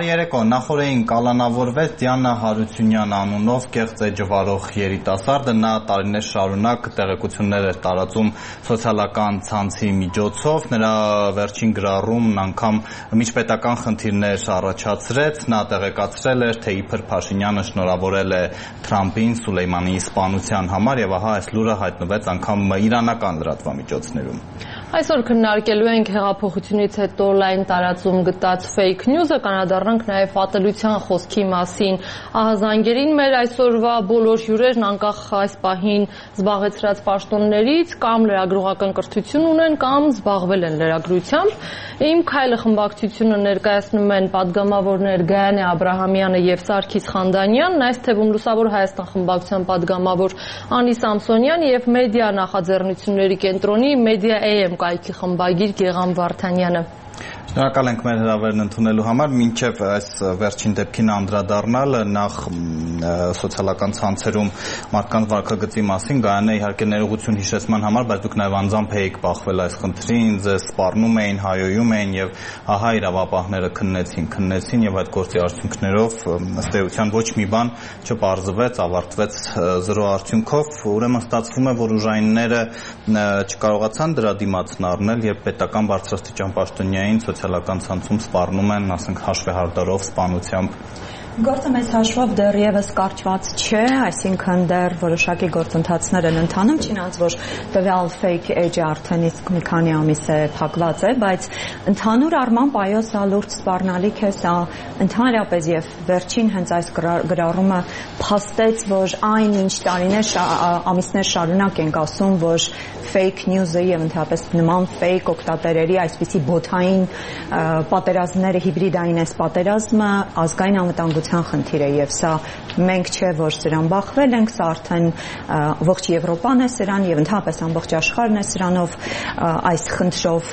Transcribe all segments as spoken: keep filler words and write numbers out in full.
երեկո նախորդին կալանավորվեց Դիանա Հարությունյան անունով կեղծ էջը վարող երիտասարդը։ Նա տարիներ շարունակ տեղեկություններ էր տարածում սոցիալական ցանցի միջոցով։ Նրա վերջին գրառումն անգամ միջպետական խնդիրներ առաջացրեց։ Նա տեղեկացրել էր, թե իբր Փաշինյանը շնորհավորել է Թրամփին Սուլեյմանի սպանության համար, եւ ահա այս լուրը հայտնվեց անգամ իրանական լրատվամիջոցներում։ Այսօր քննարկելու ենք հեղափոխությունից հետո լայն տարածում գտած fake news-ը, կանադառնանք նաև ատելության խոսքի մասին ահազանգերին։ Մեր այսօրվա բոլոր հյուրերն անկախ այս պահին զբաղեցրած պաշտոններից կամ լրագրողական կրթություն ունեն, կամ զբաղվել են լրագրությամբ։ Իմ քայլը խմբակցությունը ներկայացնում են պատգամավորներ Գայանե Աբրահամյանը եւ Սարգիս Խանդանյանն, այս թվում Լուսավոր Հայաստան խմբակցության պատգամավոր Անի Սամսոնյան եւ մեդիա նախաձեռնությունների կենտրոնի Media A M կայքի խմբագիր Գեգամ Վարդանյանը։ Շնորհակալ ենք մեր հրավերն ընդունելու համար։ Մինչև այս վերջին դեպքին անդրադառնալ, նախ սոցիալական ցանցերում մարդկանց վարքագծի մասին Գայանե իհարկե ներողություն հիշեցման համար, բայց դուք նաև անձամբ էիք բախվել այս խնդրին, ձեզ սպառնում էին, հայոյում էին եւ ահա իրավապահները քննեցին, քննեցին եւ այդ գործի արդյունքներով ըստ էության ոչ մի բան չպարզվեց, ավարտվեց զրո արդյունքով։ Ուրեմն ստացվում է, որ ուժայինները չկարողացան դրա դիմացն առնել, երբ պետական բարձրաստիճան պաշտոնյային սոցիալական ցանցում սպառնում են, ասենք հաշվեհարդարով, սպանությամբ։ Գործը մեծ հաշվով դեռևս կարճված չէ, այսինքն դեռ որոշակի գործընթացներ են ընթանում, չնայած որ տվյալ fake edge-ը արդեն իսկ մի քանի ամիս է փակված է, բայց ընդհանուր առմամբ այո, սա լուրջ սպառնալիք է, սա ընդհանրապես եւ վերջին հենց այս գրառումը փաստեց, որ այն ինչ տարիներ ամիսներ շարունակ ենք ասում, որ fake news-ը եւ ընդհանրապես նման fake օգտատերերի այսպիսի բոթային պատերազմները, հիբրիդային այս պատերազմը ազգային անվտանգության խնդիր է եւ սա մենք չէ որ սրան բախվել ենք, սա արդեն ողջ Եվրոպան է սրան եւ ընդհանրապես ամբողջ աշխարհն է սրանով այս խնդրով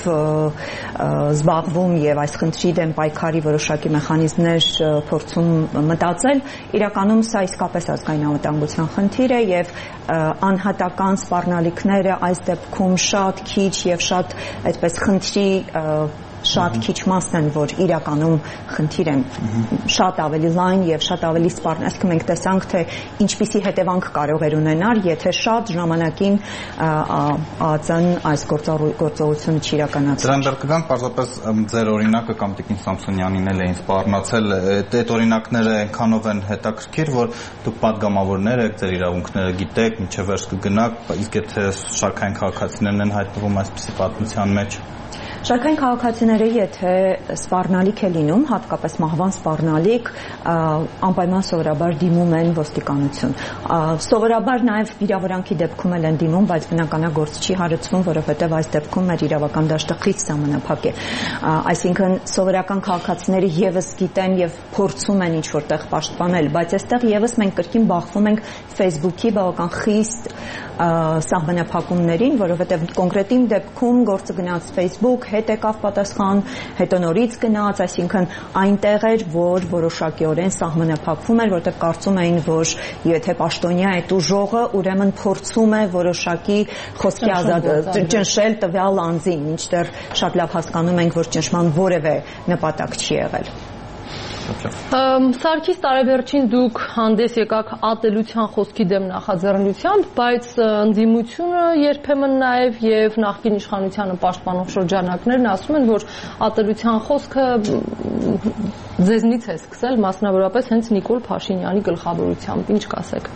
զբաղվում եւ այս խնդրի դեմ պայքարի որոշակի մեխանիզմներ փորձում մտածել։ Իրականում սա իսկապես ազգային անվտանգության խնդիր է եւ անհատական սպառնալիքները այս դեպքում շատ քիչ եւ շատ այդպես խնդրի շատ քիչ մասն են, որ իրականում խնդիր են շատ ավելի լայն եւ շատ ավելի սպառն։ Այսինքն մենք տեսանք, թե ինչպիսի հետևանք կարող էր ունենալ, եթե շատ ժամանակին ԱԱԾ-ն այս գործողությունը չիրականացներ։ Դրան դեռ կգանք, պարզապես ձեր օրինակը կամ Տիկին Սամսոնյանին էլ էին սպառնացել, այդ օրինակները այնքանով են հետաքրքիր, որ դուք պատգամավորներ եք, ձեր իրավունքները գիտեք, մինչև վերջ կգնաք, իսկ եթե շարքային քաղաքացիներն են հայտնվում այսպիսի պատմության մեջ։ Շարքային քաղաքացիները, եթե սպառնալիք է լինում, հատկապես մահվան սպառնալիք, անպայման սովորաբար դիմում են ոստիկանություն։ Սովորաբար նաև վիրավորանքի դեպքում էլ են դիմում, բայց բնականագործ չի հարցվում, որովհետև այս դեպքում մեր իրավական դաշտը խիստ սահմանափակ է։ Այսինքն սովորական քաղաքացիները եւս գիտեն եւ փորձում են ինչ-որ տեղ պաշտպանել, բայց այստեղ եւս մենք կրկին բախվում ենք Facebook-ի բավական խիստ սահմանափակումներին, որովհետև կոնկրետ իմ դեպքում գործը գնաց Facebook, հետ եկավ պատասխան, հետո նորից գնաց, այսինքն այնտեղ էր, որ որոշակիորեն սահմանափակվում էր, որտեղ կարծում էին, որ եթե պաշտոնյա է տուժողը, ուրեմն փորձում է որոշակի խոսքի ազատ ճնշել տվյալ անձին, մինչդեռ շատ լավ հասկանում ենք, որ ճնշման որևէ նպատակ չի եղել։ Սարգիս, տարեվերջին դուք հանդես եկաք ատելության խոսքի դեմ նախաձեռնությամբ, բայց ընդդիմությունը երբեմն նաև եւ նախկին իշխանությանը պաշտպանող շրջանակներն ասում են, որ ատելության խոսքը ձեզնից է սկսել, մասնավորապես հենց Նիկոլ Փաշինյանի գլխավորությամբ։ Ինչ կասեք։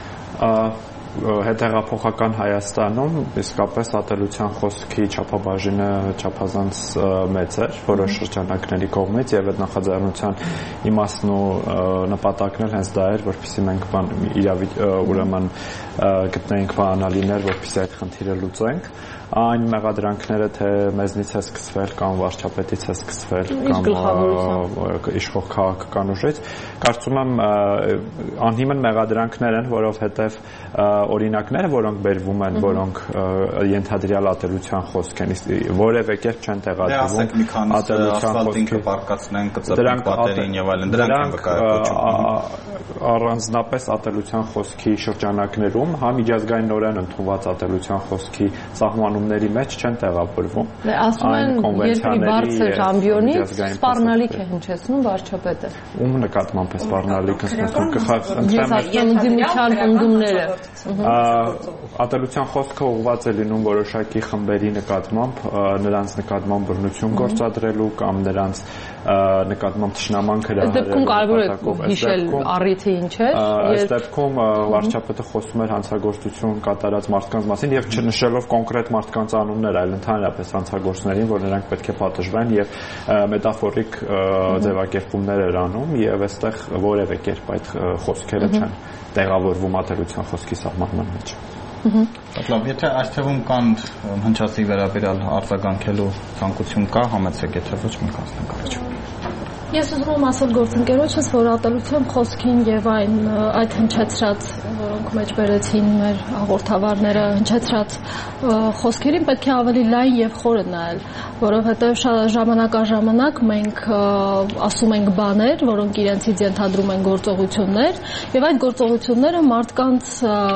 Հետհեղափոխական Հայաստանում իսկապես ատելության խոսքի չափաբաժինը չափազանց մեծ էր որոշ շրջանակների կողմից եւ այդ նախաձեռնության իմաստն ու նպատակն էլ հենց դա էր, որպեսզի մենք իրավի ուրեմն գտնեինք բանալիներ, որպեսզի այդ խնդիրը լուծենք։ Այն մեղադրանքները, թե մեզնից է սկսվել կամ վարչապետից է սկսվել կամ իշխող քաղաքական ուժից, կարծում եմ անհիմն մեղադրանքներ են, որովհետև օրինակները, որոնք բերվում են, որոնք ենթադրյալ ատելության խոսք են, որևէ կերպ չեն տեղադրվում ատելության խոսքի պարկացնեն, կծրպիկ պատերին եւ այլն, դրանք են վկայակոչում։ Առանձնապես ատելության խոսքի շրջանակներում հա միջազգայինորեն ընդունված ատելության խոսքի սահմանումների մեջ չեն տեղավորվում։ Ասում են երկրի բարձր ամբիոնից սպառնալիք է հնչեցնում վարչապետը։ Ում նկատմամբ է սպառնալիքը հնչեցնում կխախտության ընդդիմները։ Ատելության խոսքը ուղղված է լինում որոշակի խմբերի նկատմամբ, նրանց նկատմամբ բռնություն գործադրելու կամ նրանց նկատմամբ թշնամանք հրահրելու։ Դեպքում կարևոր է հիշել առիթը ինչ է։ Այս դեպքում վարչապետը խոսում էր հանցագործություն կատարած մարդկանց մասին եւ չնշելով կոնկրետ մարդկանց անուններ, այլ ընդհանրապես հանցագործներին, որ նրանք պետք է պատժվեն եւ մետաֆորիկ ձևակերպումներ էր անում եւ այստեղ որևէ կերպ այդ խոսքերը չեն տեղավորվում ատելության խոսքի սահմանման մեջ։ Լավ, եթե այս թվում կան հնչածի վերաբերյալ արձագանքելու ցանկություն կա, համեցեք, եթե ոչ մենք անցնենք առաջ։ Ես ուզում եմ ասել գործընկերոջս, որ ատելության խոսքին եւ այն այդ հնչեցրած, որոնք մեջ բերեցին մեր հաղորդավարները, հնչեցրած խոսքերին պետք է ավելի լայն եւ խորը նայել, որովհետեւ ժամանակ առ ժամանակ մենք ասում ենք բաներ, որոնք իրենցից ենթադրում են գործողություններ, եւ այդ գործողությունները մարդկանց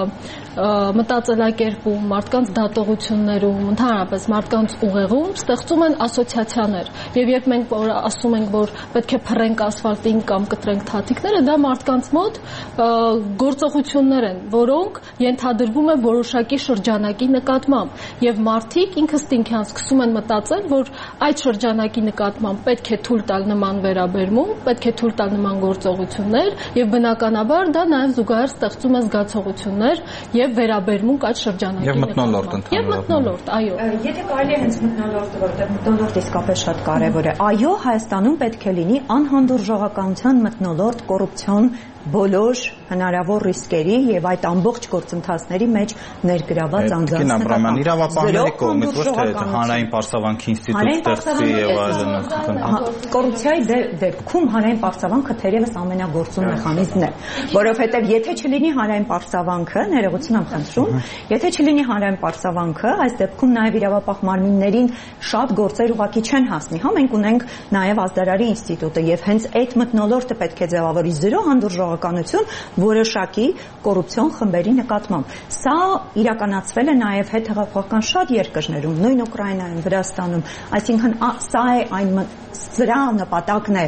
մտածելակերպում, մարդկանց դատողություններում, ընդհանրապես մարդկանց ուղեղում ստեղծում են ասոցիացիաներ։ Եվ երբ մենք ասում ենք, որ պետք է փռենք ասֆալտին կամ կտրենք թաթիկները, դա մարդկանց մոտ գործողություններ են, որոնք ենթադրվում են որոշակի շրջանակի նկատմամբ։ Եվ մարդիկ ինքնըստինքյան սկսում են մտածել, որ այդ շրջանակի նկատմամբ պետք է թույլ տալ նման վերաբերմունք, պետք է թույլ տալ նման գործողություններ, եւ բնականաբար դա նաեւ զուգահեռ ստեղծում է զգացողություններ եւ վերաբերմունք այդ շրջանակի եւ մթնոլորտ ընդհանրապես։ Եվ մթնոլորտ, այո։ Եթե կարելի է հենց մթնոլորտը, որտեղ մթնոլորտը իսկապես շատ կարեւոր է։ Այո, Հայաստանում պետք է լինի անհանդուրժողականության մթնոլորտ, կոռուպցիոն բոլոր հնարավոր ռիսկերի եւ այդ ամբողջ գործընթացների մեջ ներգրաված անձանց նկատմամբ։ Կինաբրաման իրավապահների կողմից ոչ թե հանրային պարսավանքի ինստիտուտ ստեղծի եւ այլն։ Կոռուպցիայի դեպքում հանրային պարսավանքը թերևս ամենագործուն մեխանիզմն է, որովհետեւ եթե չլինի հանրային պարսավանքը, ներողություն եմ խնդրում, եթե չլինի հանրային պարսավանքը, այս դեպքում նաեւ իրավապահ մարմիններին շատ գործեր ուղղակի չեն հասնի։ Հա մենք ունենք նաեւ ազդարարի ինստիտուտը եւ հենց այդ մթնոլորտը պետք է ձևավորի զրո հանդուրժողականություն որոշակի կոռուպցիոն խմբերի նկատմամբ։ Սա իրականացվել է նաև հետհեղափոխական շատ երկրներում, նույն Ուկրաինայում, Վրաստանում, այսինքն սա է այն սրա նպատակն է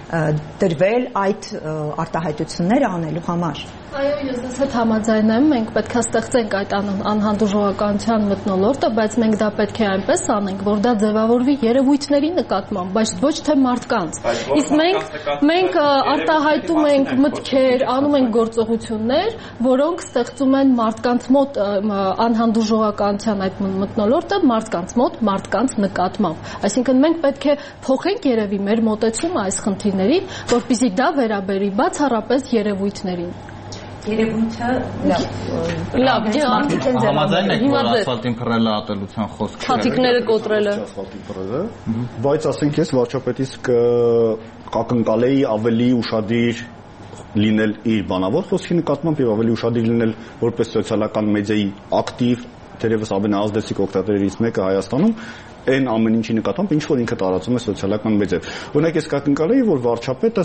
դրվել այդ արտահայտությունները անելու համար։ Այո, ես ձեզ հետ համաձայն եմ, մենք պետք է ստեղծենք այդ անհանդուրժողականության մթնոլորտը, բայց մենք դա պետք է այնպես անենք, որ դա ձևավորվի երևույթների նկատմամբ, բայց ոչ թե մարդկանց։ Իսկ մենք մենք արտահայտում ենք մտքեր, անում ենք գործողություններ, որոնք ստեղծում են մարդկանց մոտ անհանդուրժողականության այդ մթնոլորտը մարդկանց մոտ, մարդկանց նկատմամբ։ Այսինքն մենք պետք է փոխենք երևի մեր մոտեցումը այս խնդիրներին, որպեսզի դա վերաբերի բացառապես երևույթներին։ Երևույթը լավ, ջանք են համաձայն եք, որ ասֆալտին փռելը ատելության խոսք չէ։ Թաթիկները կոտրելը։ Ասֆալտին փռելը, բայց ասենք ես վարչապետից կակնկալեի ավելի ուշադիր լինել իր բանավոր խոսքի նկատմամբ եւ ավելի ուշադիր լինել որպես սոցիալական մեդիայի ակտիվ, թերևս ամենաազդեցիկ օգտատերերից մեկը Հայաստանում այն ամեն ինչի նկատմամբ, ինչ որ ինքը տարածում է սոցիալական մեդիայով։ Օրինակ ես կակնկալեի, որ վարչապետը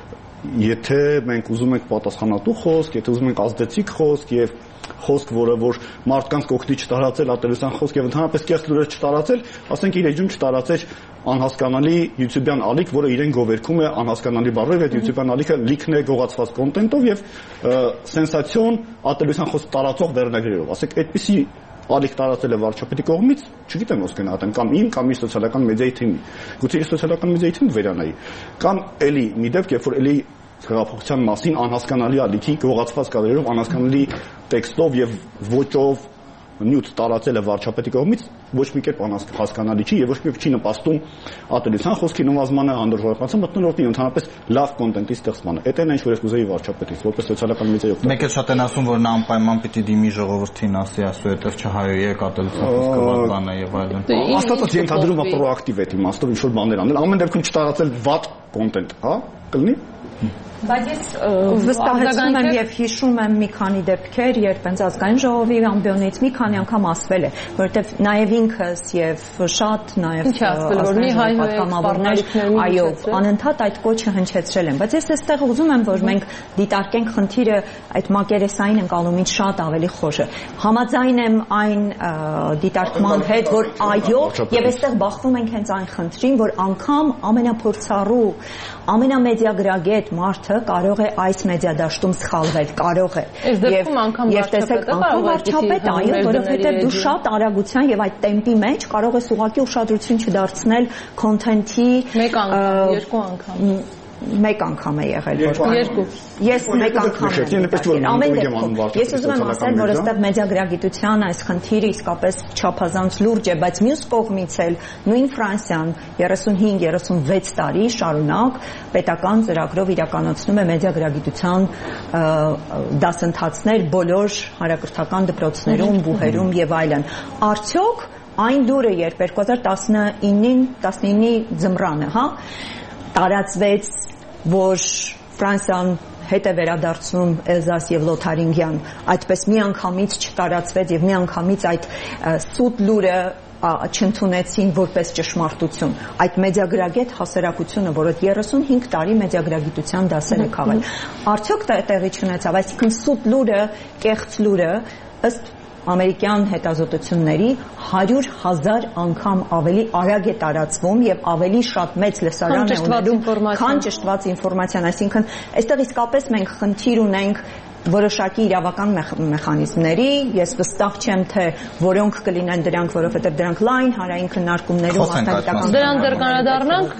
եթե մենք ուզում ենք պատասխանատու խոսք, եթե ուզում ենք ազդեցիկ խոսք եւ խոսք, որը որ մարդկանց կօգնի չտարածել ատելության խոսք եւ ընդհանրապես կեղծ լուրեր չտարածել, ասենք իր էջում չտարածեր անհասկանալի YouTube-յան ալիք, որը իրեն գովերքում է անհասկանալի բառերով, այդ YouTube-յան ալիքը լիքն է գողացված կոնտենտով եւ սենսացիոն ատելության խոսք տարածող վերնագրերով։ Ասենք այդպիսի ալիք տարածել է վարչապետի կողմից, չգիտեմ ոսկե նահատեմ, կամ իմ, կամ իր սոցիալական մեդիայի թիմի։ Գուցե իր սոցիալական մեդիայի թիմը վերանայի։ Կամ էլի մի դեպք, երբ որ էլի հեղափոխության մասին անհասկանալի ալիքի գողացված կադրերով, անհասկանալի տեքստով եւ ոճով նյութ տարածել է վարչապետի կողմից, ոչ մի կերպ անհասկանալի չի եւ ոչ մի կերպ չի նպաստում ատելության խոսքի նվազմանը, հանդուրժողականության մթնոլորտին, ընդհանրապես լավ կոնտենտի ստեղծմանը։ Դա այն ինչ որ ես կուզեի վարչապետից, որպես սոցիալական մեդիայի օգտատեր։ Մեկ էլ շատ են ասում, որ նա անպայման պիտի դիմի ժողովրդին, ասի, ասուհետև չհայոյեք ատելության խոսքը վատ բան է եւ այլն։ Աստված ենթադրում է պրոակտիվ այդ իմաստով ինչ որ բաներ անել, ամեն դեպքում չտարածել վատ content, հա, կլինի։ Բայց ես վստահեցնում եմ եւ հիշում եմ մի քանի դեպքեր, երբ հենց ազգային ժողովի ամբիոնից մի քանի անգամ ասվել է, որովհետեւ նաեւ ինքս եւ շատ նաեւ պատգամավորներ, այո, անընդհատ այդ կոչը հնչեցրել են, բայց ես այստեղ ուզում եմ, որ մենք դիտարկենք խնդիրը այդ մակերեսային ընկալումից շատ ավելի խորը։ Համաձայն եմ այն դիտարկման հետ, որ այո, եւ այստեղ բախվում ենք հենց այն խնդրին, որ անգամ ամենափորձառու, ամենամեդիագրագետ մարդը կարող է այս մեդիադաշտում սխալվել, կարող է։ Եվ եւ տեսեք, անգամ վարչապետը, այո, որովհետեւ դու շատ արագության եւ այդ տեմպի մեջ կարող ես ուղղակի ուշադրություն չդարձնել քոնթենթի մեկ անգամ, երկու անգամ մեկ անգամ է եղել որ երկու ես մեկ անգամ եմ ամեն դեպքում ես ուզում եմ ասել որ այստեղ մեդիագրագիտության այս խնդիրը իսկապես չափազանց լուրջ է բայց մյուս կողմից էլ նույն Ֆրանսիան երեսունհինգ երեսունվեց տարի շարունակ պետական ծրագրով իրականացնում է մեդիագրագիտության դասընթացներ բոլոր հանրակրթական դպրոցներում բուհերում եւ այլն արդյոք այն դուրը երբ երկու հազար տասնինին տասնինի ձմռանը հա տարածվեց որ Ֆրանսիան հետ է վերադարձնում Էլզաս եւ Լոթարինգյան այդպես միանգամից չտարածվեց եւ միանգամից այդ սուտ լուրը չընդունեցին որպես ճշմարտություն այդ մեդիագրագետ հասարակությունը որը երեսունհինգ տարի մեդիագրագիտության դասեր է քաղել արդյոք տեղի չունեցավ այսինքն սուտ լուրը կեղծ լուրը ըստ ամերիկյան հետազոտությունների հարյուր հազար անգամ ավելի արագ է տարածվում եւ ավելի շատ մեծ լսարան է ունենում քան ճշտված ինֆորմացիան, այսինքն այստեղ իսկապես մենք խնդիր ունենք որոշակի իրավական մեխանիզմների, ես վստահ չեմ թե որոնք կլինեն դրանք, որովհետեւ դրանք լայն հանրային քննարկումներում մասնագիտական դրան դեռ կանադառնանք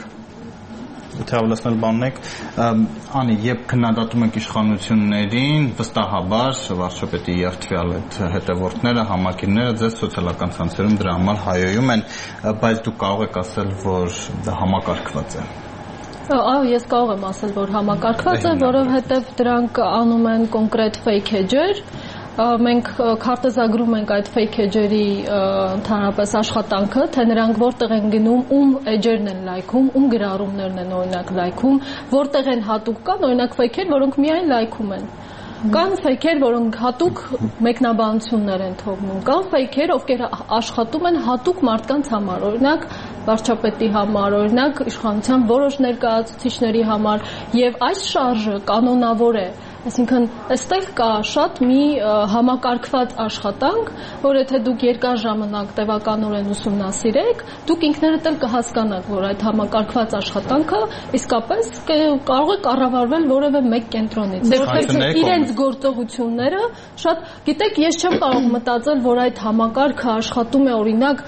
Եթե ավելացնել բանն եք, անի, երբ քննադատում եք իշխանություններին, վստահաբար վարչապետի երթվյալ այդ հետևորդները, համակիրները ձեզ սոցիալական ցանցերում դրա համար հայոյում են, բայց դուք կարող եք ասել, որ դա համակարգված է։ Այո, ես կարող եմ ասել, որ համակարգված է, որովհետև դրանք անում են կոնկրետ fake edge-եր, մենք քարտեզագրում ենք այդ fake edge-երի ընդհանրապես աշխատանքը, թե նրանք որտեղ են գնում, ում edge-երն են լայքում, ում գրառումներն են օրինակ լայքում, որտեղ են հատուկ կան, օրինակ fake-եր, որոնք միայն լայքում են։ Կան fake-եր, որոնք հատուկ մեկնաբանություններ են թողնում, կան fake-եր, ովքեր աշխատում են հատուկ մարդկանց համար, օրինակ վարչապետի համար, օրինակ իշխանության որոշ ներկայացուցիչների համար, եւ այս շարժը կանոնավոր է, այսինքն այստեղ կա շատ մի համակարգված աշխատանք, որ եթե դուք երկար ժամանակ տևականորեն ուսումնասիրեք, դուք ինքներդ էլ կհասկանաք, որ այդ համակարգված աշխատանքը իսկապես կարող է կառավարվել որևէ մեկ կենտրոնից, որովհետեւ իրենց գործողությունները շատ, գիտեք, ես չեմ կարող մտածել, որ այդ համակարգը աշխատում է օրինակ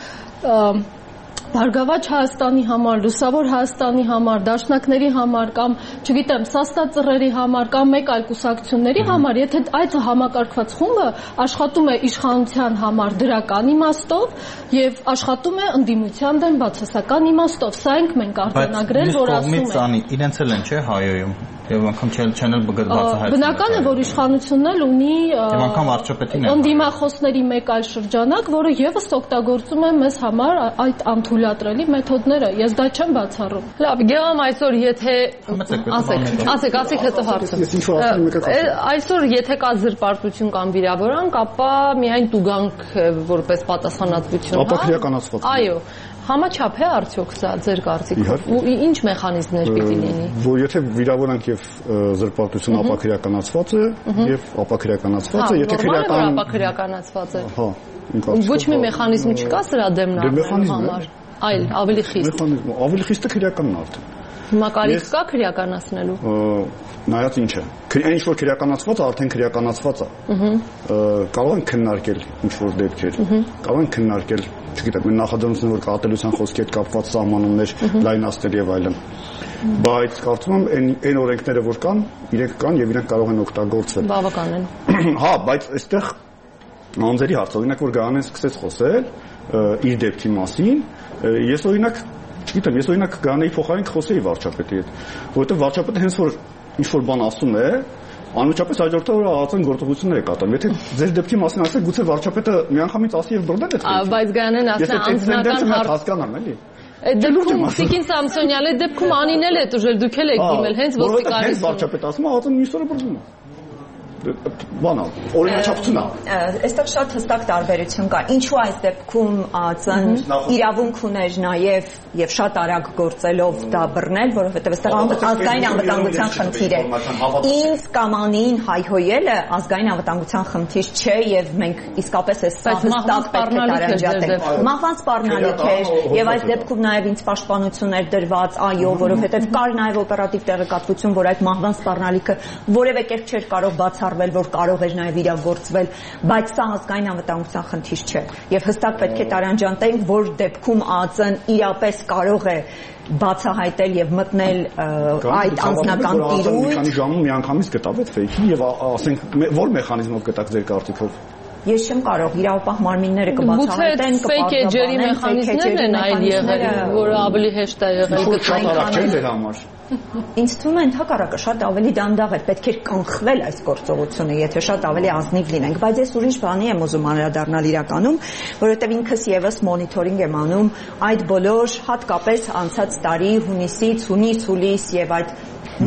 Բարգավաճ Հայաստանի համար, Լուսավոր Հայաստանի համար, դաշնակների համար կամ, չգիտեմ, սաստածռերի համար կամ մեկ այլ կուսակցությունների համար, եթե այդ համակարգված խումբը աշխատում է իշխանության համար դրական իմաստով եւ աշխատում է ընդդիմության դեմ բացասական իմաստով, սա ենք մենք արձանագրել, որ ասում են։ Բայց իրենց էլ են, չէ, հայոյում։ Եվ անգամ չեն էլ բացահայտել։ Բնական է, որ իշխանությունն էլ ունի ընդդիմախոսների մեկ այլ շրջանակ, որը եւս օգտագործում է մեզ համար այդ անթույլատրելի մեթոդները։ Ես դա չեմ բացառում։ Լավ, Գեղամ, այսօր եթե ասեք, ասեք, ասեք հետո հարցը։ Այսօր եթե կա զրպարտություն կամ վիրավորանք, ապա միայն տուգանք որպես պատասխանատվություն, ապա քրեականացված։ Այո։ Համաչափ է արդյոք սա ձեր կարծիքով ու ինչ մեխանիզմներ պիտի լինի որ եթե վիրավորանք եւ զրպարտությունը ապաքրեականացված է եւ ապաքրեականացված է եթե քրեական ապաքրեականացված է հա ոչ մի մեխանիզմ չկա սրա դեմ նարդելու համար այլ ավելի խիստ ավելի խիստը քրեականն է արդեն հիմա կարիք կա քրեականացնելու նայած ինչ է այն ինչ որ քրեականացված է արդեն քրեականացված է կարող են քննարկել ինչ որ դեպքեր կարող են քննարկել չգիտեմ, նախաձեռնությունը որ կատարելության խոսքի հետ կապված սահմանումներ լայնացնել եւ այլն։ Բայց կարծում եմ այն այն օրենքները որ կան, իրենք կան եւ իրենք կարող են օգտագործվել։ Բավական են։ Հա, բայց այստեղ անձերի հարց, օրինակ որ Գայանեն սկսեց խոսել իր դեպքի մասին, ես օրինակ, չգիտեմ, ես օրինակ Գայանեի փոխարեն խոսեի վարչապետի հետ, որովհետեւ վարչապետը հենց որ ինչ որ բան ասում է, անմիջապես հաջորդ օրը ահացան գործողություններ է կատարում։ Եթե ձեր դեպքի մասին ասեք, գուցե վարչապետը միանգամից ասի եւ բռնել է։ Բայց Գայանեն ասա անձնական հարց հասկանամ, էլի։ Դեպքում Տիկին Սամսոնյանի դեպքում Անին էլ է դժել, դուք էլ եք դիմել, հենց ոստիկանություն։ Հենց վարչապետ ասում է, ԱՏՄ մյուս օրը բռնում է։ Բանալ, օրինաչափություն է։ Այստեղ շատ հստակ տարբերություն կա։ Ինչու այս դեպքում ԱԾ-ն իրավունք ուներ նաև եւ շատ արագ գործելով դա բռնել, որովհետեւ այստեղ ազգային անվտանգության խնդիր է։ Ինձ կամ Անին հայհոյելը ազգային անվտանգության խնդիր չէ եւ մենք իսկապես այս հստակ պետք է տարանջատենք։ Մահվան սպառնալիք էր եւ այս դեպքում նաև ինձ պաշտպանություն էր դրված, այո, որովհետեւ կար նաև օպերատիվ տեղեկատվություն, որ այդ մահվան սպառնալիքը որևէ կերպ չէր կարող բացառ որ կարող էր նաև իրագործվել, բայց սա ազգային անվտանգության խնդիր չէ։ Եվ հստակ պետք է տարանջատենք, որ դեպքում ԱԾ-ն իրապես կարող է բացահայտել եւ մտնել այդ անձնական տիրույթ։ Մի քանի ժամում միանգամից գտավ այդ ֆեյքին եւ ասենք որ մեխանիզմով գտակ ձեր կարծիքով։ Ես չեմ կարող, իրավապահ մարմինները կբացահայտեն, կպարտաբանեն, մեխանիզմներն են այլ եղել, որը ավելի հեշտ է եղել գտնել։ Ինձ թվում է ընդհակառակը շատ ավելի դանդաղ է, պետք է կանխվել այս գործողությունը, եթե շատ ավելի ազնիվ լինենք, բայց ես ուրիշ բանի եմ ուզում անդրադառնալ իրականում, որովհետև ինքս եւս մոնիթորինգ եմ անում այդ բոլոր հատկապես անցած տարի հունիսից, հունիս-հուլիս եւ այդ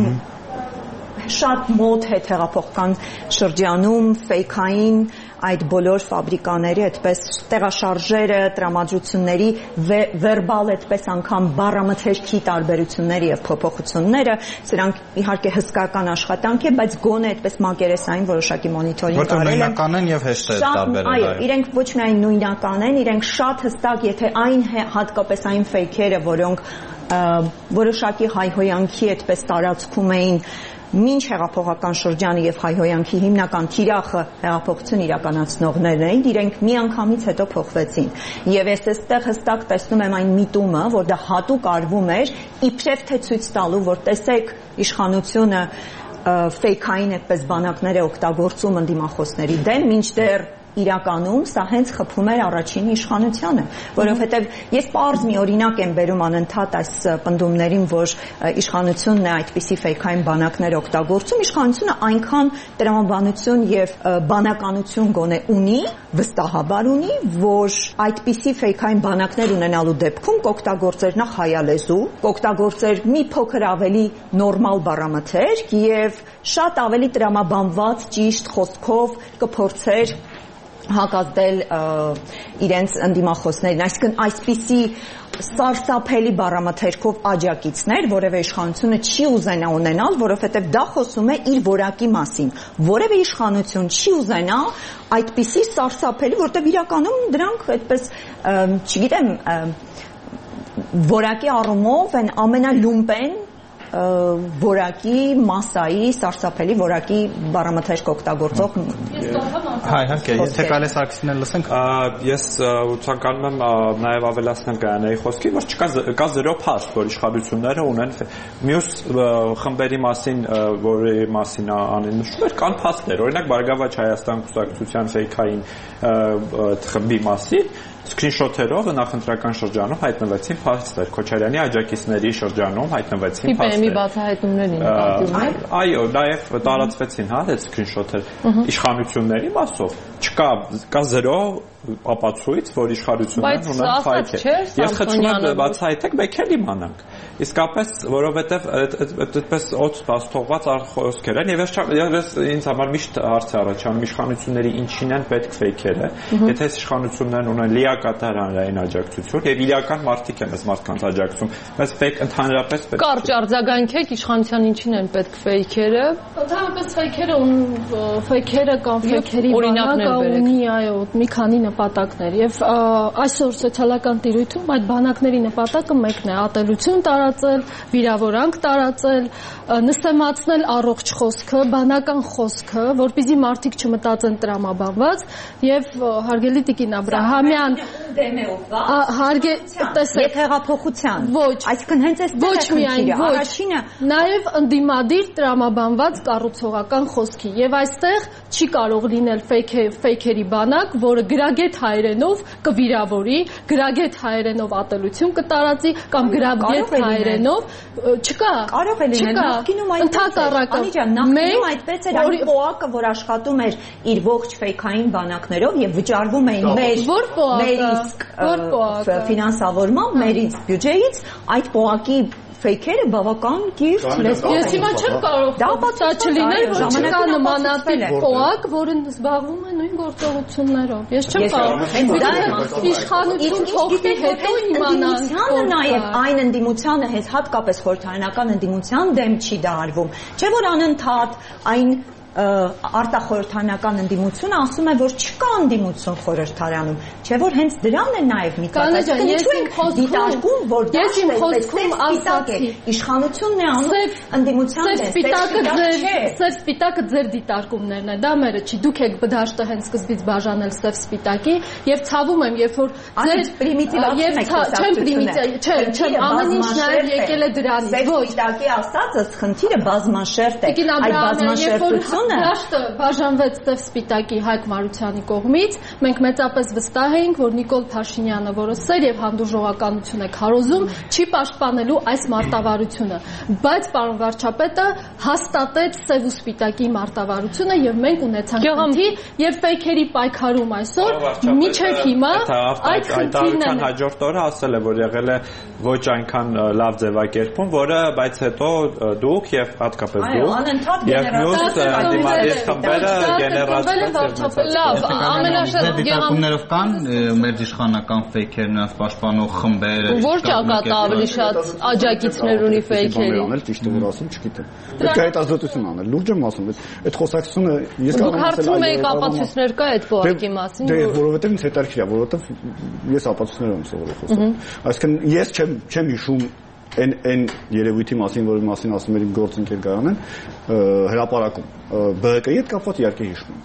շատ մոտ հետհեղափոխական շրջանում ֆեյքային այդ բոլոր ֆաբրիկաների այդպես տեղաշարժերը, տրամադրությունների վերբալ այդպես անգամ բառամթերքի տարբերությունները եւ փոփոխությունները, սրանք իհարկե հսկայական աշխատանք է, բայց գոնե այդպես մակերեսային որոշակի մոնիթորինգ արել են։ Որտեղ նույնական են եւ հեշտ է տարբերել։ Այո, իրենք ոչ միայն նույնական են, իրենք շատ հստակ, եթե այն հատկապես այն ֆեյքերը, որոնք որոշակի հայհոյանքի այդպես տարածքում էին մինչ հեղափոխական շրջանը եւ հայհոյանքի հիմնական թիրախը հեղափոխություն իրականացնողներն էին, իրենք միանգամից հետո փոխվեցին։ Եվ ես այստեղ հստակ տեսնում եմ այն միտումը, որ դա հատուկ արվում էր իբրև թե ցույց տալու, որ տեսեք իշխանությունը ֆեյքային այդպես բանակներ է օգտագործում ընդդիմախոսների դեմ, մինչդեռ իրականում սա հենց խփում էր առաջին իշխանությանը, որովհետև ես պարզ մի օրինակ եմ բերում անընդհատ այս պնդումներին, որ իշխանությունն է այդպիսի ֆեյքային բանակներ օգտագործում, իշխանությունը այնքան տրամաբանություն եւ բանականություն գոնե ունի, վստահաբար ունի, որ այդպիսի ֆեյքային բանակներ ունենալու դեպքում կօգտագործեր նախ հայալեզու, կօգտագործեր մի փոքր ավելի նորմալ բառամթերք եւ շատ ավելի տրամաբանված ճիշտ խոսքով կփորձեր հակազդել իրենց ընդդիմախոսներին, այսինքն այսպիսի սարսափելի բառամթերքով աջակիցներ որևէ իշխանությունը չի ուզենա ունենալ, որովհետև դա խոսում է իր որակի մասին։ Որևէ իշխանություն չի ուզենա այդպիսի սարսափելի, որտեղ իրականում դրանք այդպես, չգիտեմ, որակի առումով են ամենալումպեն որակի մասայի սարսափելի որակի բառամթերք օգտագործող Հայ, հարկե, եթե կարելի Սարգսյանն էլ լսենք, ես ցանկանում եմ նաև ավելացնել Գայանայի խոսքին, որ չկա կա զրո փաստ, որ իշխանությունները ունեն մյուս խմբերի մասին, որի մասին անեն նշում էր, կան փաստեր, օրինակ Բարգավաճ Հայաստան կուսակցության ֆեյքային խմբի մասին սկրինշոթերով նախընտրական շրջանում հայտնվեցին փաստեր, Քոչարյանի աջակիցների շրջանում հայտնվեցին փաստեր։ Պի բացահայտումներին նկատի։ Այո, նաև տարածվեցին, հա, այդ սկրինշոթեր իշխանությունների մասով։ Չկա, կա զրո ապացույց, որ իշխանություններն ունեն ֆայք է։ Ես խնդրում եմ բացահայտեք, մեկ էլ իմանանք։ Իսկապես, որովհետև այդպես օդ բացթողված խոսքեր են, եւ ես ինձ համար միշտ հարց է առաջանում իշխանությունների ինչին են պետք ֆեյքերը, եթե իշխանություններն ունեն լիակատար հանրային աջակցություն եւ իրական մարդիկ են այս մարդկանց աջակցում, բայց ֆեյք ընդհանրապես պետք է։ Կարճ արձագանքեք իշխանության ինչին են պետք ֆեյքերը։ Ընդհանրապես ֆեյքերը ֆեյքերը կամ ֆեյքերի բանակը ունի, այո, մի քանի նպատակներ եւ այսօր սոցիալական տիրույթում այդ բանակների նպատակը մեկն է՝ ատելություն տարածել, վիրավորանք տարածել, նստեմացնել առողջ խոսքը, բանական խոսքը, որպեսզի մարդիկ չմտածեն տրամաբանված եւ հարգելի Տիկին Աբրահամյան դեմ է ուղղված։ Հարգե տեսեք հեղափոխության։ Ոչ, այսինքն հենց այս ոչ միայն ոչ, առաջինը նաեւ ընդդիմադիր տրամաբանված կառուցողական խոսքի եւ այստեղ չի կարող լինել ֆեյքերի բանակ, որը գրագետ հայերենով կվիրավորի, գրագետ հայերենով ատելություն կտարածի կամ գրագետ հայերենով հայերենով, չկա։ Կարող է լինել նախկինում այդպես էր։ Անի ջան, նախկինում այդպես էր, այն պոակը, որ աշխատում էր իր ողջ ֆեյքային բանակներով եւ վճարվում էին մեր մեր իսկ ֆինանսավորմամբ, մեր իսկ բյուջեից, այդ պոակի ֆեյքերը բավական կիրթ լեզվով։ Ես հիմա չեմ կարող դա չլիներ, որ չկա նմանատիպ պոակ, որը զբաղվում է նույն գործողություններով։ Ես չեմ կարող իշխանություն փոխվի հետո իմանալ։ Նաև այն ընդդիմությանը հետ հատկապես խորհրդարանական ընդդիմության դեմ չի դարվում։ Չէ՞ որ անընդհատ այն արտախորհրդարանական ընդդիմությունը ասում է, որ չկա ընդդիմություն խորհրդարանում, չէ՞ որ հենց դրան է նաև միտված։ Ես իմ խոսքում, որ ես իմ խոսքում ասացի, իշխանությունն է անում ընդդիմության դեմ։ Սպիտակը ձեր, սև սպիտակը ձեր դիտարկումներն է, դա մերը չի։ Դուք եք բդաշտը հենց սկզբից բաժանել սև սպիտակի եւ ցավում եմ, երբ որ ձեր պրիմիտիվացում եք չեմ պրիմիտիվ, չէ, չեմ, ամեն ինչ նաև եկել է դրանից։ Սև սպիտակի ասածս խնդիրը բազմաշերտ է։ Այդ բազմաշերտությունը Դաշտը բաժանվեց Սև սպիտակի Հայկ Մարությանի կողմից, մենք մեծապես վստահ էինք, որ Նիկոլ Փաշինյանը, որը սեր եւ հանդուրժողականություն է քարոզում, չի պաշտպանելու այս մարտավարությունը, բայց պարոն վարչապետը հաստատեց Սև ու սպիտակի մարտավարությունը եւ մենք ունեցանք խնդիր եւ ֆեյքերի պայքարում այսօր միջև հիմա այդ խնդիրն հաջորդ օրը ասել է, որ եղել է ոչ այնքան լավ ձևակերպում, որը բայց հետո դուք եւ հատկապես դուք եւ մյուս դիմադիր խմբերը գեներացված լավ, ամենաշատ դիտարկումներով կան մեր իշխանական ֆեյքեր նրանց պաշտպանող խմբեր, որ ճակատը ավելի շատ աջակիցներ ունի ֆեյքերի։ Անել ճիշտ է որ ասում, չգիտեմ։ Պետք է հետազոտություն անել, լուրջ եմ ասում, այդ խոսակցությունը ես կարող եմ ասել, դուք հարցում եք ապացույցներ կա այդ պոակի մասին։ Դե որովհետեւ ինձ հետաքրքիր է, որովհետեւ ես ապացույցներ եմ սովորել խոսել։ Այսինքն ես չեմ չեմ հիշում այն այն երևույթի մասին, որի մասին ասում եմ գործընկեր Գայանեն, հրապարակում B K-ի հետ կապված իհարկե հիշում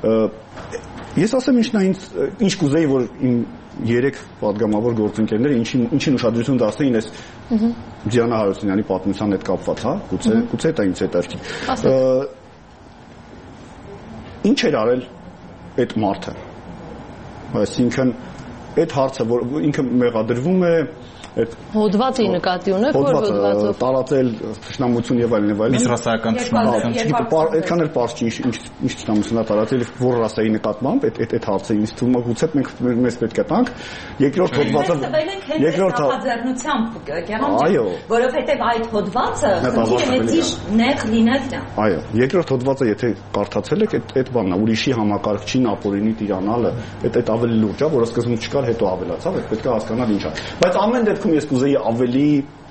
եմ։ Ես ասեմ ինչն է ինձ ինչ կուզեի, որ իմ երեք պատգամավոր գործընկերները ինչին ինչին ուշադրություն դարձնեին այս Դիանա Հարությունյանի պատմության հետ կապված, հա, գուցե գուցե դա ինձ հետաքրքիր։ Ինչ էր արել այդ մարդը։ Այսինքն այդ հարցը, որ ինքը մեղադրվում է այդ հոդվածի նկատի ունեք, որ հոդվածով տարածել թշնամություն եւ այլն եւ այլն։ Իսկ ռասայական թշնամություն, չգիտեմ, այդքան էլ պարզ չի ինչ ինչ թշնամություն է տարածել, որ ռասայի նկատմամբ այդ այդ այդ հարցը ինձ թվում է գուցե մենք մեզ պետք է տանք։ Երկրորդ հոդվածը երկրորդ նախաձեռնությամբ Գեղամ, որովհետեւ այդ հոդվածը խնդիրը նեղ լինելն է։ Այո, երկրորդ հոդվածը եթե կարդացել եք, այդ այդ բանն է, ուրիշի համակարգչին ապօրինի տիրանալը, այդ այդ ավելի լուրջ է, որը սկզբում չկար, հետո ավելացավ, այդ պետք է հասկանալ ինչ է։ Բայց ամեն դեպքում ես կուզեի ավելի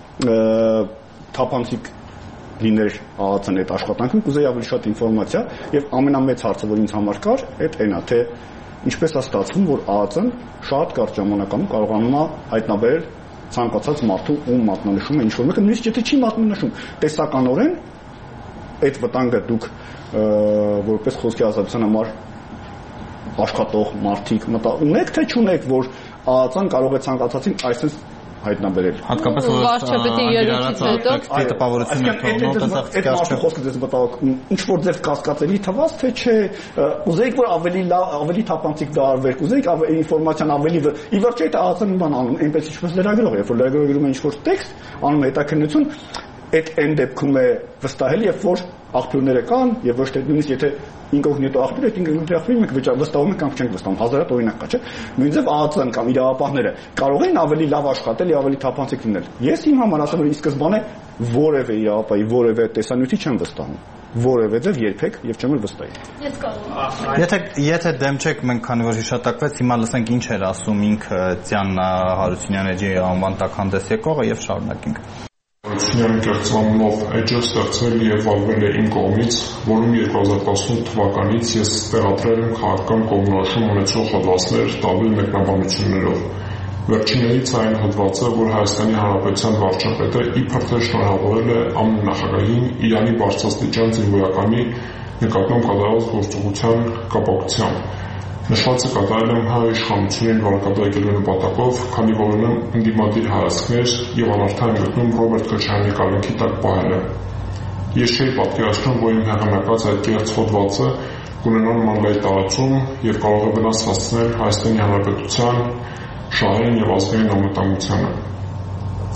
թափանցիկ լիներ ԱԱՑ-ն այդ աշխատանքում, կուզեի ավելի շատ ինֆորմացիա եւ ամենամեծ հարցը, որ ինձ համար կար, այդ այն է, թե ինչպես է ստացվում, որ ԱԱՑ-ն շատ կարճ ժամանակում կարողանում է հայտնաբերել ցանկացած մարդու ում մատնանշում է ինչ-որ մեկը, նույնիսկ եթե չի մատնանշում, տեսականորեն այդ վտանգը դուք որպես խոսքի ազատության համար աշխատող մարդիկ ունեք թե չունեք, որ ԱԱՑ-ն կարող է ցանկացածին այսպես հայտնաբերել։ Հատկապես որ վարչապետի երեքից հետո տպավորությունը թողնող տեսակ կաշ խոսքը դες մտավ ինչ որ ձև կասկածելի թվաց թե չէ ուզեիք որ ավելի ավելի թափանցիկ դա արվեր ուզեիք ինֆորմացիան ավելի ի վերջո այդ ԱԱՑ-ն բան անում այնպես ինչպես լրագրող երբ որ լրագրողը գրում է ինչ որ տեքստ անում է հետաքննություն այդ այն դեպքում է վստահելի երբ որ աղբյուրները կան եւ ոչ թե նույնիսկ եթե ինկոգնիտո աղբյուր է ինկոգնիտո աղբյուրը մենք վճար վստահում ենք կամ չենք վստահում հազարատ օրինակ կա չէ նույնիսկ ԱԱՑ-ն կամ իրավապահները կարող են ավելի լավ աշխատել եւ ավելի թափանցիկ լինել ես իմ համար ասեմ որ ի սկզբանե որևէ իրավապահի որևէ տեսանյութի չեմ վստահում որևէ ձև երբեք եւ չեմ էլ վստահի ես կարող եթե եթե դեմ չեք մենք քանի որ հիշատակվեց հիմա լսենք ինչ էր ասում ինքը Դիանա Հարությունյանը ջի անվան տաքանդես եկողը եւ շարունակենք Հարությունյանի կերծմանով էջը ստեղծվել եւ վարվել է իմ կողմից, որում երկու հազար տասնութ թվականից ես տեղադրել եմ քաղաքական կողմնորոշում ունեցող հոդվածներ տարբեր մեկնաբանություններով։ Վերջիններից այն հոդվածը, որ Հայաստանի Հանրապետության վարչապետը իբր թե շնորհավորել է ԱՄՆ նախագահին Իրանի բարձրաստիճան զինվորականի նկատմամբ կատարած գործողության կապակցությամբ։ Նշվածը կատարել եմ հայ իշխանություններին վարկաբեկելու նպատակով, քանի որ ունեմ ընդդիմադիր հայացքներ եւ անարդար գտնում Ռոբերտ Քոչարյանի կալանքի տակ պահել եմ։ Ես չէի պատկերացնում, որ իմ հեղինակած այդ կեղծ հոդվածը կունենա նման լայ տարածում եւ կարող է վնաս հասցնել Հայաստանի Հանրապետության շահերին եւ ազգային անվտանգությանը։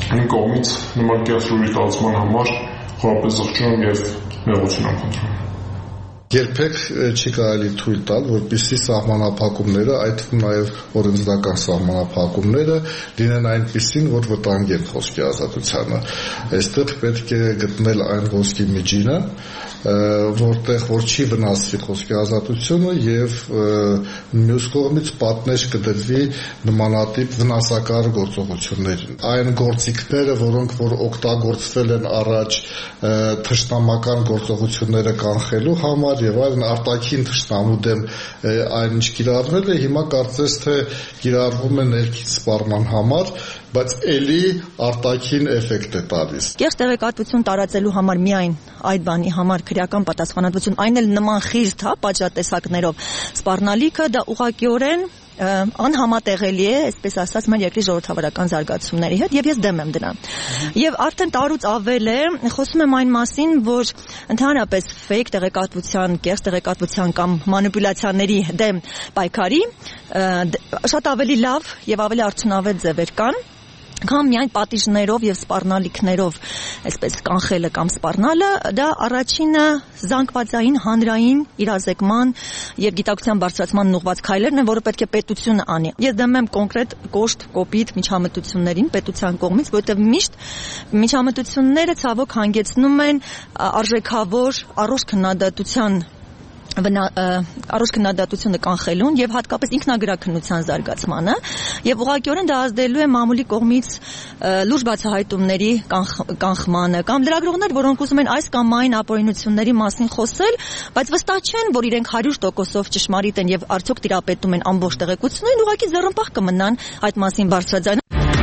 Իմ կողմից նման կեղծ լուրի տարածման համար խորապես զղջում եմ եւ մեղություն եմ խնդրում։ Երբեք չի կարելի թույլ տալ, որպեսզի սահմանափակումները, այդ թվում նաև օրենսդրական սահմանափակումները լինեն այնպիսին, որ վտանգեն խոսքի ազատությանը։ Այստեղ պետք է գտնել այն խոսքի միջինը, որտեղ որ չի վնասվի խոսքի ազատությունը եւ մյուս կողմից պատնեշ կդրվի նմանատիպ վնասակար գործողություններին։ Այն գործիքները, որոնք որ օգտագործվել են առաջ թշնամական գործողությունները կանխելու համար եւ այլն արտաքին թշնամու դեմ այն ինչ կիրառվել է, հիմա կարծես թե կիրառվում է ներքին սպառման համար, բայց էլի արտաքին էֆեկտ է տալիս։ Կեղծ տեղեկատվություն տարածելու համար միայն այդ բանի համար քրեական պատասխանատվություն, այն էլ նման խիստ, հա, պատժատեսակներով սպառնալիքը դա ուղղակիորեն անհամատեղելի է, այսպես ասած, մեր երկրի ժողովրդավարական զարգացումների հետ եւ ես դեմ եմ դրան։ Եվ արդեն տարուց ավել է, խոսում եմ այն մասին, որ ընդհանրապես fake տեղեկատվության, կեղծ տեղեկատվության կամ մանիպուլյացիաների դեմ պայքարի շատ ավելի լավ եւ ավելի արդյունավետ ձևեր կան, կամ միայն պատիժներով եւ սպառնալիքներով, այսպես կանխելը կամ սպառնալը, դա առաջինը զանգվածային հանրային իրազեկման եւ գիտակցության բարձրացման ուղղված քայլերն են, որը պետք է պետությունը անի։ Ես դեմ եմ կոնկրետ կոշտ, կոպիտ միջամտություններին պետության կողմից, որովհետեւ միշտ միջամտությունները ցավոք հանգեցնում են արժեքավոր առողջ քննադատության առողջ քննադատությունը կանխելուն եւ հատկապես ինքնագրաքննության զարգացմանը եւ ուղղակիորեն դա ազդելու է մամուլի կողմից լուրջ բացահայտումների կանխմանը կամ լրագրողներ, որոնք ուզում են այս կամ այն ապօրինությունների մասին խոսել, բայց վստահ չեն, որ իրենք հարյուր տոկոսով ճշմարիտ են եւ արդյոք տիրապետում են ամբողջ տեղեկություններին, ուղղակի ձեռնպահ կմնան այդ մասին բարձրաձայն։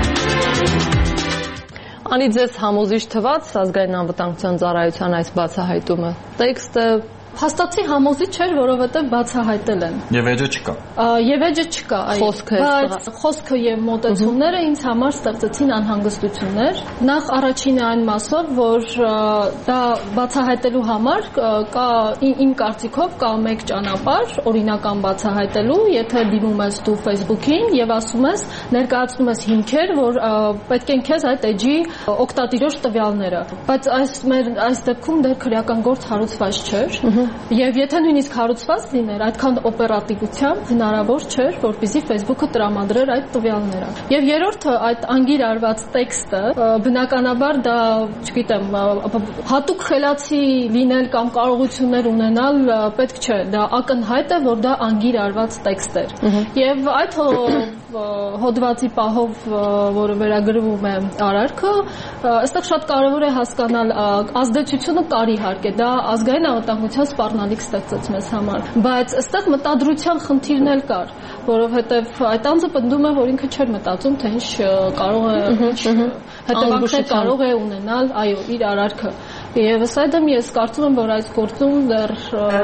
Անի ձեզ համոզիչ թվաց ազգային անվտանգության ծառայության այս բացահայտումը։ Տեքստը Հաստատի համոզիչ չէր, որովհետև բացահայտել են։ Եվ էջը չկա։ Եվ էջը չկա, այո։ Բայց խոսքը եւ մոտեցումները ինձ համար ստեղծեցին անհանգստություններ։ Նախ առաջինը այն մասով, որ դա բացահայտելու համար կա իմ կարծիքով կա մեկ ճանապարհ, օրինական բացահայտելու, եթե դիմում ես դու Facebook-ին եւ ասում ես, ներկայացնում ես հիմքեր, որ պետք են քեզ այդ էջի օգտատիրոջ տվյալները։ Բայց այս մեր այս դեպքում դեռ քրեական գործ հարուցված չէր։ Եվ եթե նույնիսկ հարուցված լիներ, այդքան օպերատիվությամբ հնարավոր չէր, որպեսզի Facebook-ը տրամադրեր այդ տվյալները։ Եվ երրորդը, այդ անգիր արված տեքստը, բնականաբար դա, չգիտեմ, հատուկ խելացի լինել կամ կարողություններ ունենալ պետք չէ, դա ակնհայտ է, որ դա անգիր արված տեքստ էր։ Եվ այդ հոդվածի պահով, որը վերագրվում է արարքը, այստեղ շատ կարևոր է հասկանալ ազդեցությունը կար իհարկե, դա ազգային անվտանգության սպառնալիք ստեղծեց մեզ համար, բայց այստեղ մտադրության խնդիրն էլ կար, որովհետև այդ անձը պնդում է, որ ինքը չէր մտածում, թե ինչ կարող է, հետևանքներ կարող է ունենալ, այո, իր արարքը։ Եվ ըստ ես կարծում եմ, որ այս գործում դեռ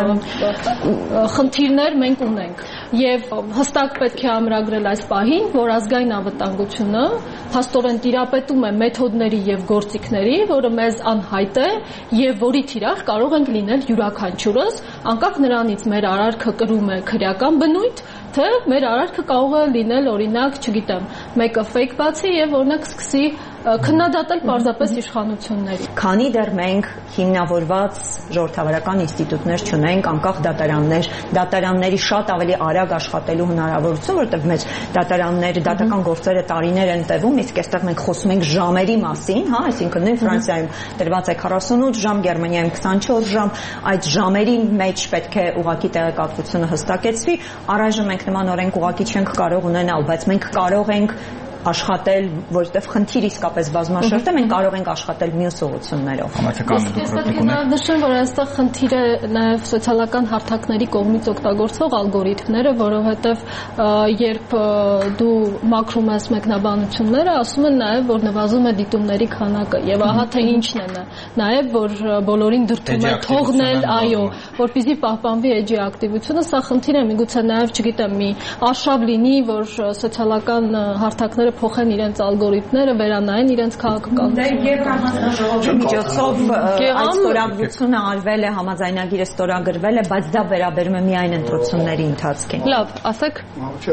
խնդիրներ մենք ունենք։ Եվ հստակ պետք է ամրագրել այս պահին, որ ազգային անվտանգությունը փաստորեն տիրապետում է մեթոդների եւ գործիքների, որը մեզ անհայտ է եւ որի թիրախ կարող ենք լինել յուրաքանչյուրս, անկախ նրանից մեր արարքը կրում է քրեական բնույթ, թե մեր արարքը կարող է լինել օրինակ, չգիտեմ, մեկը fake բացի եւ օրինակ սկսի քննադատել պարզապես իշխանությունների։ Քանի դեռ մենք հիմնավորված ժողովրդավարական ինստիտուտներ չունենք, անկախ դատարաններ, դատարանների շատ ավելի արագ աշխատելու հնարավորություն, որտեղ մեր դատարանները, դատական գործերը տարիներ են տևում, իսկ այստեղ մենք խոսում ենք ժամերի մասին, հա, այսինքն նույն Ֆրանսիայում տրված է քառասունութ ժամ, Գերմանիայում քսանչորս ժամ, այդ ժամերի մեջ պետք է ուղղակի տեղեկատվությունը հստակեցվի, առայժմ մենք նման օրենք ուղղակի չենք կարող ունենալ, բայց մենք կարող ենք աշխատել, որովհետև խնդիր իսկապես բազմաշերտ է, մենք կարող ենք աշխատել մյուս ուղղություններով։ Նշեմ, որ այստեղ խնդիրը նաև սոցիալական հարթակների կողմից օգտագործվող ալգորիթմները, որովհետև երբ դու մաքրում ես մեկնաբանությունները, ասում են նաև, որ նվազում է դիտումների քանակը, եւ ահա թե ինչն է նաև, որ բոլորին դրդում է թողնել, այո, որպեսզի պահպանվի էջի ակտիվությունը, սա խնդիր է, միգուցե նաև, չգիտեմ, մի արշավ լինի, որ սոցիալական հարթակները փոխեն իրենց ալգորիթմները, վերանային իրենց քաղաքականությունը։ Եվ համաձայնագրի միջոցով այս ստորագրությունը արվել է, համաձայնագիրը ստորագրվել է, բայց դա վերաբերում է միայն ընտրությունների ընթացքին։ Լավ, ասեք։ Չէ, Արշավ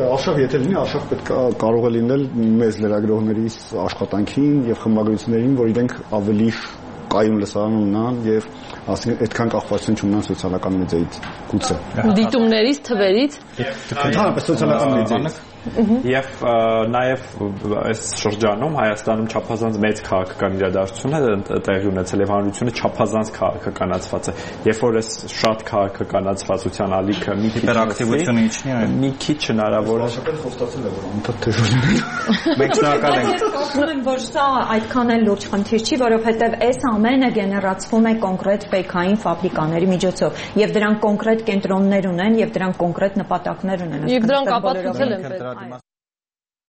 եթե լինի, արշավ պետք է կարող է լինել մեծ լրագրողների աշխատանքին եւ խմբագրություններին, որ իրենք ավելի կայուն լսարան ունենան եւ ասենք այդքան կախվածություն չունենան սոցիալական մեդիայից գուցե դիտումներից, թվերից, ընդհանրապես սոցիալական մեդիայից Եվ նաև այս շրջանում Հայաստանում չափազանց մեծ քաղաքական իրադարձություն է տեղի ունեցել եւ հանրությունը չափազանց քաղաքականացված է։ Երբ որ այս շատ քաղաքականացվածության ալիքը մի քիչ ակտիվությունը իջնի, այո։ Մի քիչ հնարավոր է շփել խոստացել է, որ անդադ դժվար է։ Մենք շնորհակալ ենք։ Ես ասում եմ, որ սա այդքան էլ լուրջ խնդիր չի, որովհետեւ այս ամենը գեներացվում է կոնկրետ ֆեյքային ֆաբրիկաների միջոցով եւ դրանք կոնկրետ կենտրոններ ունեն եւ դրանք կոնկրետ նպատակներ ունեն։ Եվ դրանք ապացուցել են պետք։